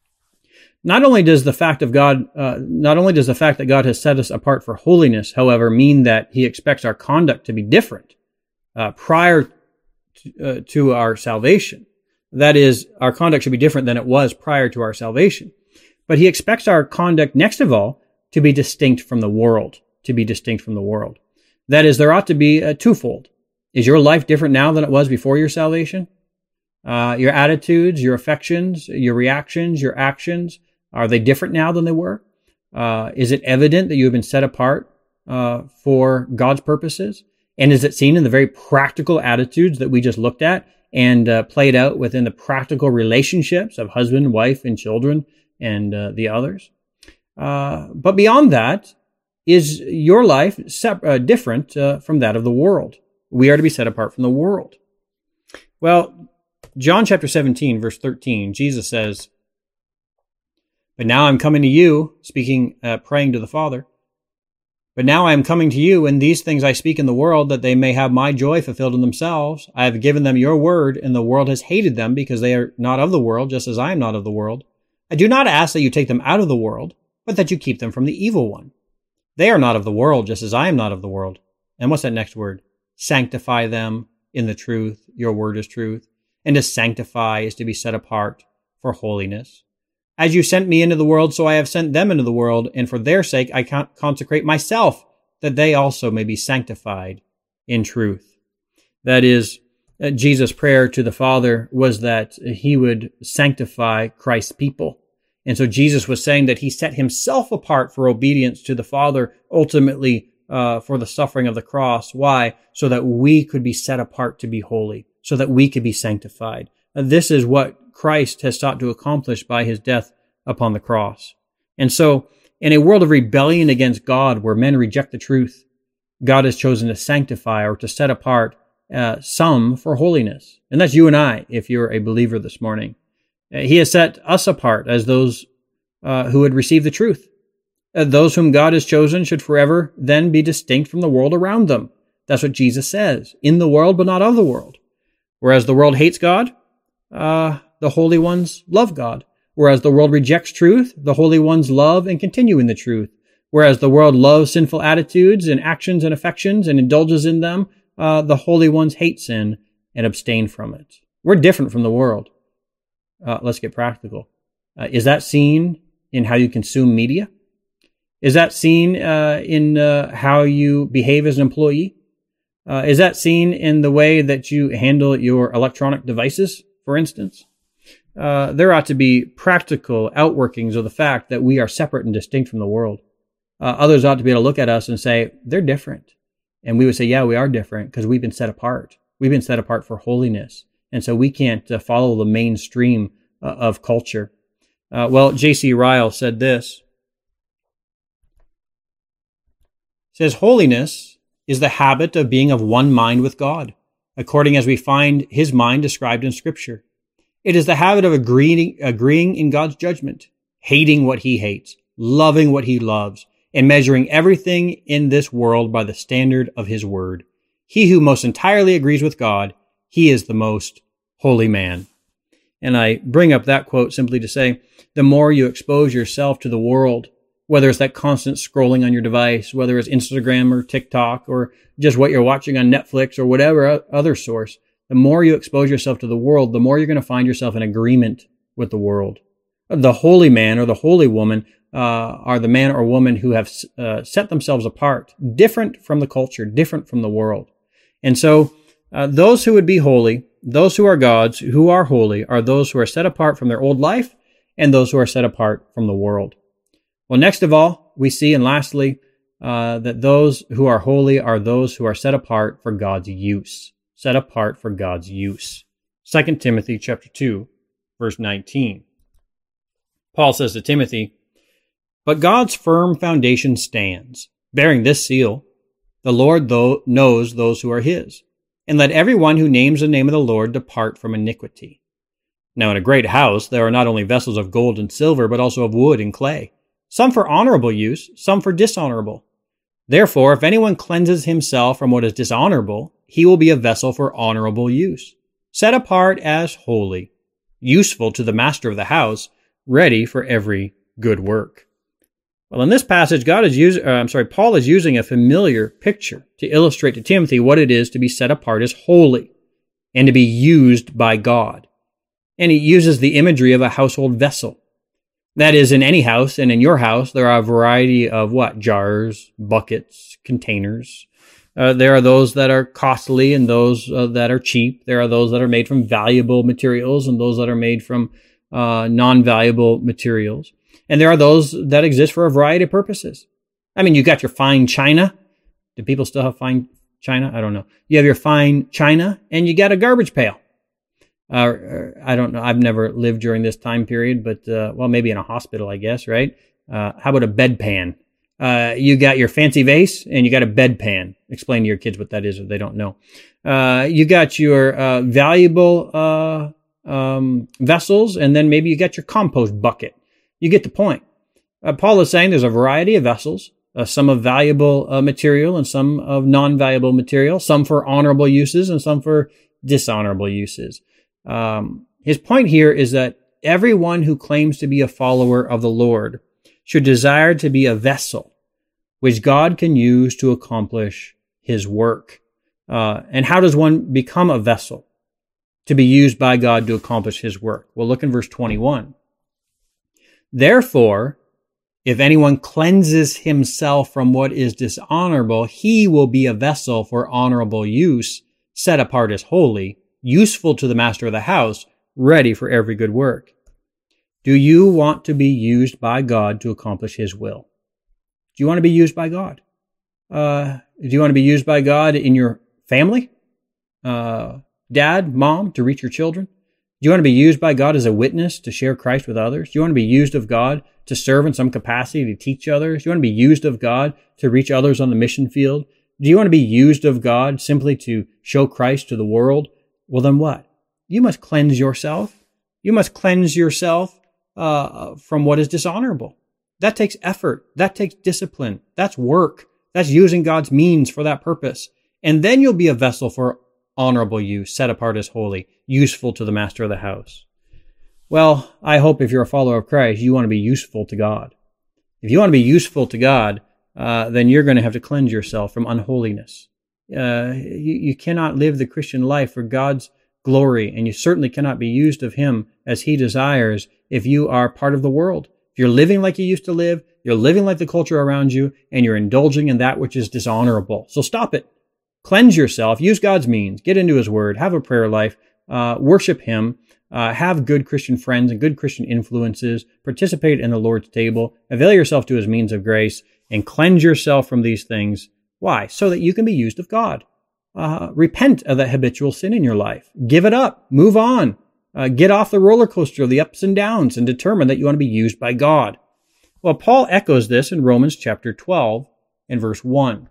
Not only does the fact of God, uh, not only does the fact that God has set us apart for holiness, however, mean that he expects our conduct to be different uh, prior to, uh, to our salvation. That is, our conduct should be different than it was prior to our salvation. But he expects our conduct, next of all, to be distinct from the world, to be distinct from the world. That is, there ought to be a twofold. Is your life different now than it was before your salvation? Uh, your attitudes, your affections, your reactions, your actions, are they different now than they were? Uh, is it evident that you have been set apart uh, for God's purposes? And is it seen in the very practical attitudes that we just looked at and uh, played out within the practical relationships of husband, wife, and children, and uh, the others? Uh, but beyond that, is your life sep- uh, different uh, from that of the world? We are to be set apart from the world. Well, John chapter seventeen, verse thirteen, Jesus says, "But now I'm coming to you," speaking, uh, praying to the Father, "But now I am coming to you, and these things I speak in the world, that they may have my joy fulfilled in themselves. I have given them your word, and the world has hated them, because they are not of the world, just as I am not of the world. I do not ask that you take them out of the world, but that you keep them from the evil one. They are not of the world, just as I am not of the world." And what's that next word? Sanctify them in the truth. Your word is truth. And to sanctify is to be set apart for holiness. As you sent me into the world, so I have sent them into the world, and for their sake I consecrate myself, that they also may be sanctified in truth. That is, Jesus' prayer to the Father was that he would sanctify Christ's people. And so Jesus was saying that he set himself apart for obedience to the Father, ultimately uh, for the suffering of the cross. Why? So that we could be set apart to be holy, so that we could be sanctified. Uh, this is what Christ has sought to accomplish by his death upon the cross. And so, in a world of rebellion against God, where men reject the truth, God has chosen to sanctify or to set apart uh, some for holiness. And that's you and I, if you're a believer this morning. Uh, he has set us apart as those uh, who had received the truth. Uh, those whom God has chosen should forever then be distinct from the world around them. That's what Jesus says. In the world, but not of the world. Whereas the world hates God, uh, the holy ones love God. Whereas the world rejects truth, the holy ones love and continue in the truth. Whereas the world loves sinful attitudes and actions and affections and indulges in them, uh, the holy ones hate sin and abstain from it. We're different from the world. Uh, let's get practical. Uh, is that seen in how you consume media? Is that seen uh, in uh, how you behave as an employee? Uh, is that seen in the way that you handle your electronic devices, for instance? Uh, there ought to be practical outworkings of the fact that we are separate and distinct from the world. Uh, others ought to be able to look at us and say, they're different. And we would say, yeah, we are different because we've been set apart. We've been set apart for holiness. And so we can't uh, follow the mainstream uh, of culture. Uh, well, J C Ryle said this. He says, holiness is the habit of being of one mind with God, according as we find his mind described in Scripture. It is the habit of agreeing, agreeing in God's judgment, hating what he hates, loving what he loves, and measuring everything in this world by the standard of his word. He who most entirely agrees with God, he is the most holy man. And I bring up that quote simply to say, the more you expose yourself to the world, whether it's that constant scrolling on your device, whether it's Instagram or TikTok or just what you're watching on Netflix or whatever other source, the more you expose yourself to the world, the more you're going to find yourself in agreement with the world. The holy man or the holy woman uh, are the man or woman who have uh, set themselves apart, different from the culture, different from the world. And so uh, those who would be holy, those who are God's, who are holy, are those who are set apart from their old life and those who are set apart from the world. Well, next of all, we see, and lastly, uh, that those who are holy are those who are set apart for God's use. Set apart for God's use. Second Timothy chapter two, verse nineteen. Paul says to Timothy, but God's firm foundation stands, bearing this seal, the Lord though knows those who are his, and let everyone who names the name of the Lord depart from iniquity. Now in a great house there are not only vessels of gold and silver, but also of wood and clay, some for honorable use, some for dishonorable. Therefore, if anyone cleanses himself from what is dishonorable, he will be a vessel for honorable use, set apart as holy, useful to the master of the house, ready for every good work. Well, in this passage, God is using, uh, I'm sorry, Paul is using a familiar picture to illustrate to Timothy what it is to be set apart as holy and to be used by God. And he uses the imagery of a household vessel. That is, in any house, and in your house, there are a variety of what? Jars, buckets, containers. Uh, there are those that are costly and those uh, that are cheap. There are those that are made from valuable materials and those that are made from uh, non-valuable materials. And there are those that exist for a variety of purposes. I mean, you got your fine china. Do people still have fine china? I don't know. You have your fine china and you got a garbage pail. Uh, I don't know. I've never lived during this time period, but, uh, well, maybe in a hospital, I guess, right? Uh, how about a bedpan? Uh, you got your fancy vase and you got a bedpan. Explain to your kids what that is if they don't know. Uh, you got your, uh, valuable, uh, um, vessels, and then maybe you got your compost bucket. You get the point. Uh, Paul is saying there's a variety of vessels, uh, some of valuable uh, material and some of non-valuable material, some for honorable uses and some for dishonorable uses. Um, his point here is that everyone who claims to be a follower of the Lord should desire to be a vessel which God can use to accomplish his work. Uh, and how does one become a vessel to be used by God to accomplish his work? Well, look in verse twenty-one. Therefore, if anyone cleanses himself from what is dishonorable, he will be a vessel for honorable use, set apart as holy, useful to the master of the house, ready for every good work. Do you want to be used by God to accomplish his will? Do you want to be used by God? Uh, do you want to be used by God in your family? Uh, dad, mom, to reach your children? Do you want to be used by God as a witness to share Christ with others? Do you want to be used of God to serve in some capacity to teach others? Do you want to be used of God to reach others on the mission field? Do you want to be used of God simply to show Christ to the world? Well, then what? You must cleanse yourself. You must cleanse yourself uh, from what is dishonorable. That takes effort. That takes discipline. That's work. That's using God's means for that purpose. And then you'll be a vessel for honorable use, set apart as holy, useful to the master of the house. Well, I hope if you're a follower of Christ, you want to be useful to God. If you want to be useful to God, uh, then you're going to have to cleanse yourself from unholiness. Uh, you, you cannot live the Christian life for God's glory, and you certainly cannot be used of Him as He desires if you are part of the world. If you're living like you used to live, you're living like the culture around you, and you're indulging in that which is dishonorable. So stop it. Cleanse yourself. Use God's means. Get into His Word. Have a prayer life. Uh, worship Him. Uh, have good Christian friends and good Christian influences. Participate in the Lord's table. Avail yourself to His means of grace, and cleanse yourself from these things. Why? So that you can be used of God. Uh, repent of that habitual sin in your life. Give it up. Move on. Uh, get off the roller coaster of the ups and downs and determine that you want to be used by God. Well, Paul echoes this in Romans chapter twelve and verse one.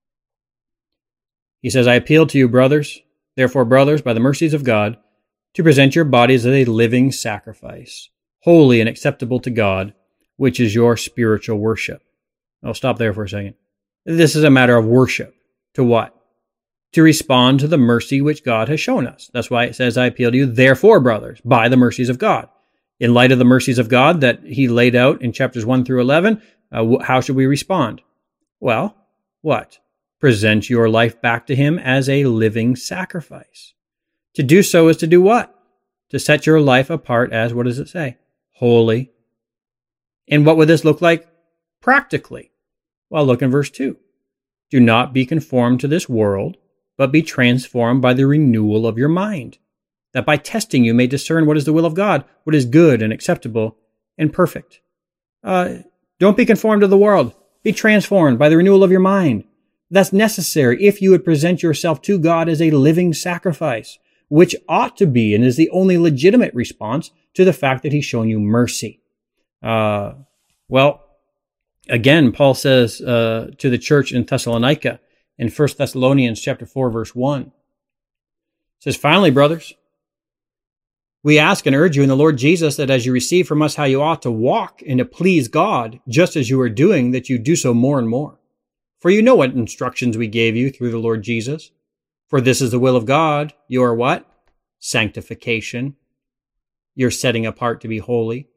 He says, I appeal to you, brothers, therefore, brothers, by the mercies of God, to present your bodies as a living sacrifice, holy and acceptable to God, which is your spiritual worship. I'll stop there for a second. This is a matter of worship. To what? To respond to the mercy which God has shown us. That's why it says, I appeal to you, therefore, brothers, by the mercies of God. In light of the mercies of God that He laid out in chapters one through eleven, uh, how should we respond? Well, what? Present your life back to Him as a living sacrifice. To do so is to do what? To set your life apart as, what does it say? Holy. And what would this look like practically? Well, look in verse two. Do not be conformed to this world, but be transformed by the renewal of your mind, that by testing you may discern what is the will of God, what is good and acceptable and perfect. Uh, don't be conformed to the world. Be transformed by the renewal of your mind. That's necessary if you would present yourself to God as a living sacrifice, which ought to be and is the only legitimate response to the fact that He's shown you mercy. Uh, well, again, Paul says uh, to the church in Thessalonica in First Thessalonians chapter four, verse one, it says, finally, brothers, we ask and urge you in the Lord Jesus that as you receive from us how you ought to walk and to please God, just as you are doing, that you do so more and more. For you know what instructions we gave you through the Lord Jesus. For this is the will of God, your what? Sanctification. You're setting apart to be holy.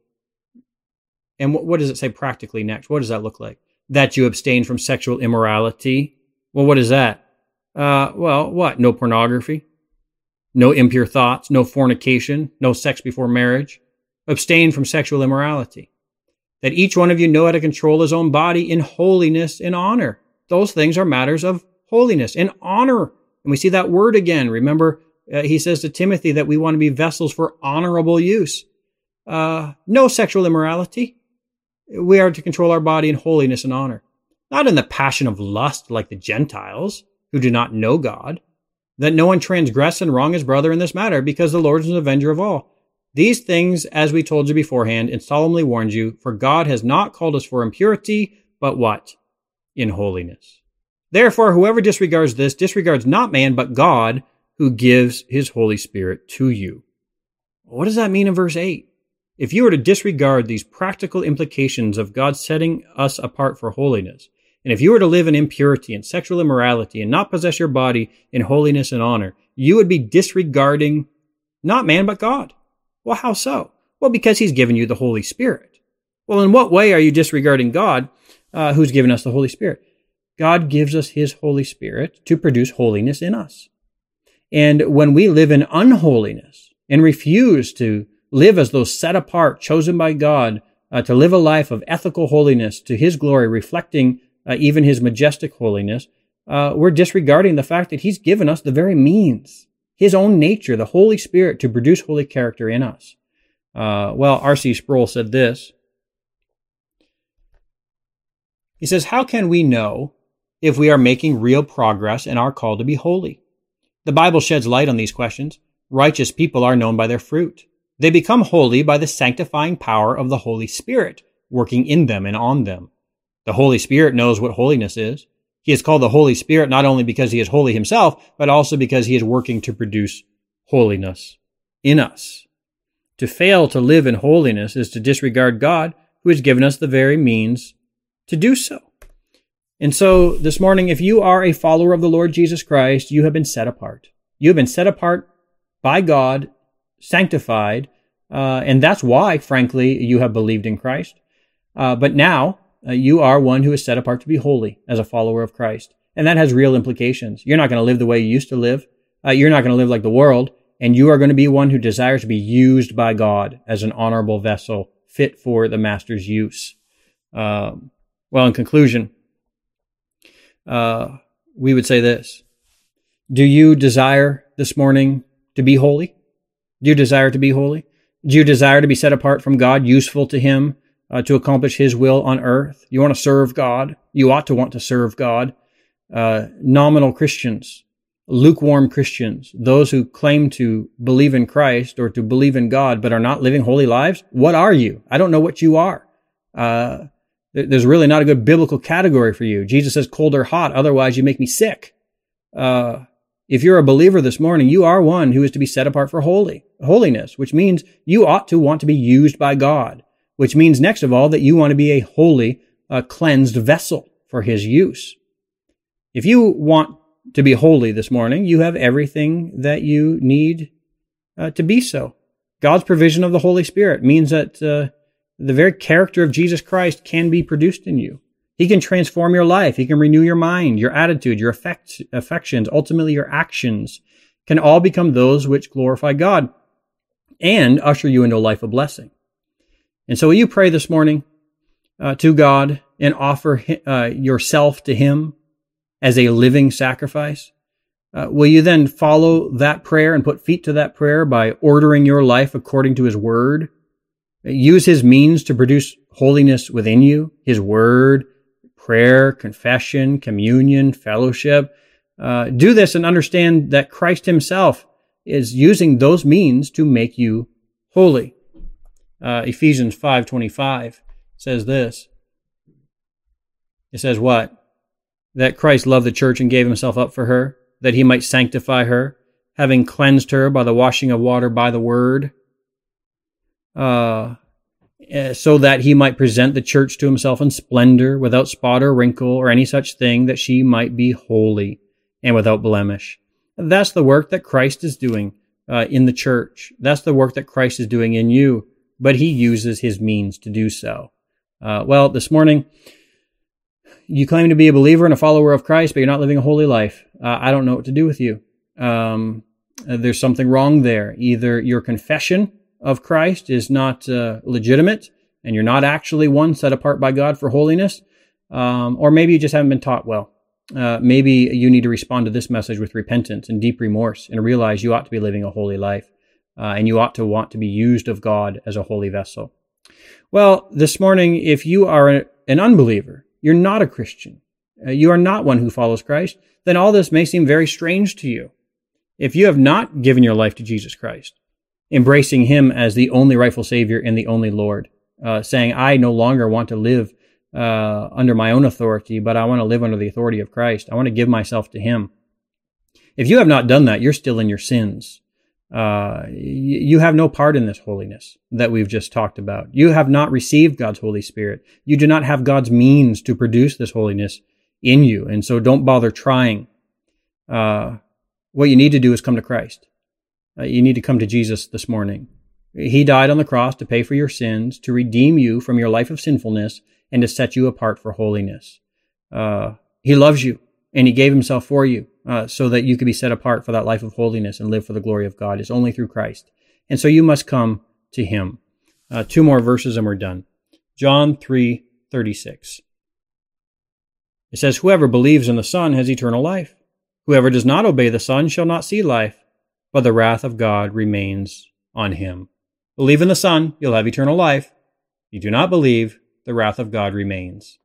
And what, what does it say practically next? What does that look like? That you abstain from sexual immorality. Well, what is that? Uh, well, what? No pornography, no impure thoughts, no fornication, no sex before marriage. Abstain from sexual immorality. That each one of you know how to control his own body in holiness and honor. Those things are matters of holiness and honor. And we see that word again. Remember, uh, he says to Timothy that we want to be vessels for honorable use. Uh, no sexual immorality. We are to control our body in holiness and honor. Not in the passion of lust like the Gentiles who do not know God. That no one transgress and wrong his brother in this matter, because the Lord is an avenger of all. These things, as we told you beforehand and solemnly warned you, for God has not called us for impurity, but what? In holiness. Therefore, whoever disregards this disregards not man, but God, who gives His Holy Spirit to you. What does that mean in verse eight? If you were to disregard these practical implications of God setting us apart for holiness, and if you were to live in impurity and sexual immorality and not possess your body in holiness and honor, you would be disregarding not man, but God. Well, how so? Well, because He's given you the Holy Spirit. Well, in what way are you disregarding God, uh, who's given us the Holy Spirit? God gives us His Holy Spirit to produce holiness in us. And when we live in unholiness and refuse to live as those set apart, chosen by God, uh, to live a life of ethical holiness to His glory, reflecting uh, even His majestic holiness, uh, we're disregarding the fact that He's given us the very means, His own nature, the Holy Spirit, to produce holy character in us. Uh, well, R C Sproul said this. He says, how can we know if we are making real progress in our call to be holy? The Bible sheds light on these questions. Righteous people are known by their fruit. They become holy by the sanctifying power of the Holy Spirit working in them and on them. The Holy Spirit knows what holiness is. He is called the Holy Spirit not only because he is holy himself, but also because he is working to produce holiness in us. To fail to live in holiness is to disregard God, who has given us the very means to do so. And so this morning, if you are a follower of the Lord Jesus Christ, you have been set apart. You have been set apart by God, sanctified, uh, and that's why, frankly, you have believed in Christ. Uh, but now, uh, you are one who is set apart to be holy as a follower of Christ. And that has real implications. You're not going to live the way you used to live. Uh, you're not going to live like the world. And you are going to be one who desires to be used by God as an honorable vessel, fit for the Master's use. Um, well, in conclusion, uh, we would say this. Do you desire this morning to be holy? Do you desire to be holy? Do you desire to be set apart from God, useful to him, uh, to accomplish his will on earth? You want to serve God? You ought to want to serve God. Uh, nominal Christians, lukewarm Christians, those who claim to believe in Christ or to believe in God but are not living holy lives, what are you? I don't know what you are. Uh, there's really not a good biblical category for you. Jesus says cold or hot, otherwise you make me sick. Uh, if you're a believer this morning, you are one who is to be set apart for holy, holiness, which means you ought to want to be used by God, which means next of all that you want to be a holy, uh, cleansed vessel for his use. If you want to be holy this morning, you have everything that you need uh, to be so. God's provision of the Holy Spirit means that uh, the very character of Jesus Christ can be produced in you. He can transform your life. He can renew your mind, your attitude, your affect, affections, ultimately your actions can all become those which glorify God and usher you into a life of blessing. And so will you pray this morning uh, to God and offer uh, yourself to him as a living sacrifice? Uh, will you then follow that prayer and put feet to that prayer by ordering your life according to his word? Use his means to produce holiness within you, his word, prayer, confession, communion, fellowship. Uh, do this and understand that Christ himself is using those means to make you holy. Uh, Ephesians five twenty-five says this. It says what? That Christ loved the church and gave himself up for her, that he might sanctify her, having cleansed her by the washing of water by the word, uh, so that he might present the church to himself in splendor, without spot or wrinkle or any such thing, that she might be holy and without blemish. That's the work that Christ is doing uh, in the church. That's the work that Christ is doing in you, but he uses his means to do so. Uh, well, this morning, you claim to be a believer and a follower of Christ, but you're not living a holy life. Uh, I don't know what to do with you. Um, there's something wrong there. Either your confession of Christ is not uh, legitimate, and you're not actually one set apart by God for holiness, um, or maybe you just haven't been taught well. Uh, maybe you need to respond to this message with repentance and deep remorse and realize you ought to be living a holy life, uh, and you ought to want to be used of God as a holy vessel. Well, this morning, if you are a, an unbeliever, you're not a Christian, uh, you are not one who follows Christ, then all this may seem very strange to you. If you have not given your life to Jesus Christ, embracing him as the only rightful Savior and the only Lord, uh, saying, I no longer want to live uh, under my own authority, but I want to live under the authority of Christ. I want to give myself to him. If you have not done that, you're still in your sins. Uh, you have no part in this holiness that we've just talked about. You have not received God's Holy Spirit. You do not have God's means to produce this holiness in you. And so don't bother trying. Uh, what you need to do is come to Christ. Uh, you need to come to Jesus this morning. He died on the cross to pay for your sins, to redeem you from your life of sinfulness, and to set you apart for holiness. Uh, he loves you, and he gave himself for you uh, so that you could be set apart for that life of holiness and live for the glory of God. It's only through Christ. And so you must come to him. Uh, two more verses and we're done. John three thirty-six. It says, whoever believes in the Son has eternal life. Whoever does not obey the Son shall not see life, but the wrath of God remains on him. Believe in the Son, you'll have eternal life. You do not believe, the wrath of God remains.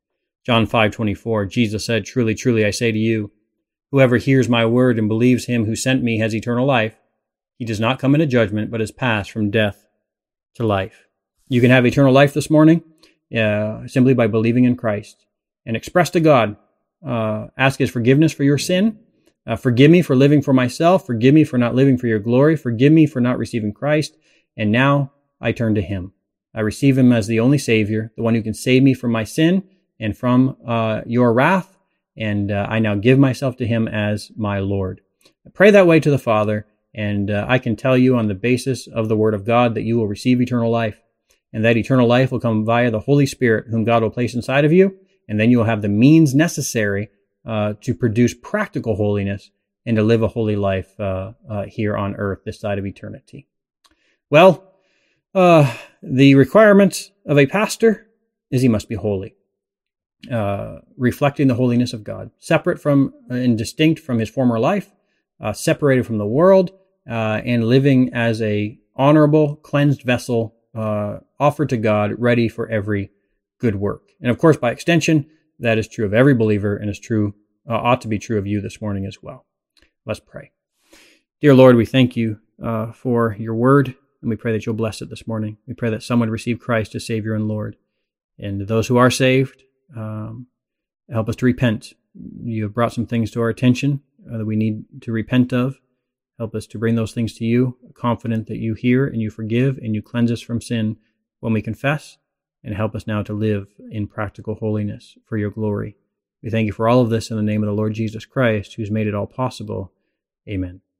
John five twenty-four, Jesus said, "Truly, truly, I say to you, whoever hears my word and believes him who sent me has eternal life. He does not come into judgment, but has passed from death to life." You can have eternal life this morning uh, simply by believing in Christ. And express to God, uh, ask his forgiveness for your sin. Uh, forgive me for living for myself. Forgive me for not living for your glory. Forgive me for not receiving Christ. And now I turn to him. I receive him as the only Savior, the one who can save me from my sin and from uh, your wrath. And uh, I now give myself to him as my Lord. I pray that way to the Father, and uh, I can tell you on the basis of the Word of God that you will receive eternal life. And that eternal life will come via the Holy Spirit, whom God will place inside of you. And then you will have the means necessary uh, to produce practical holiness and to live a holy life uh, uh, here on earth, this side of eternity. Well, uh, the requirement of a pastor is he must be holy, uh, reflecting the holiness of God, separate from and distinct from his former life, uh, separated from the world, uh, and living as a honorable, cleansed vessel, uh, offered to God, ready for every good work. And of course, by extension, that is true of every believer and is true, uh, ought to be true of you this morning as well. Let's pray. Dear Lord, we thank you uh, for your word, and we pray that you'll bless it this morning. We pray that someone receive Christ as Savior and Lord. And those who are saved, um, help us to repent. You have brought some things to our attention uh, that we need to repent of. Help us to bring those things to you, confident that you hear and you forgive and you cleanse us from sin when we confess, and help us now to live in practical holiness for your glory. We thank you for all of this in the name of the Lord Jesus Christ, who's made it all possible. Amen.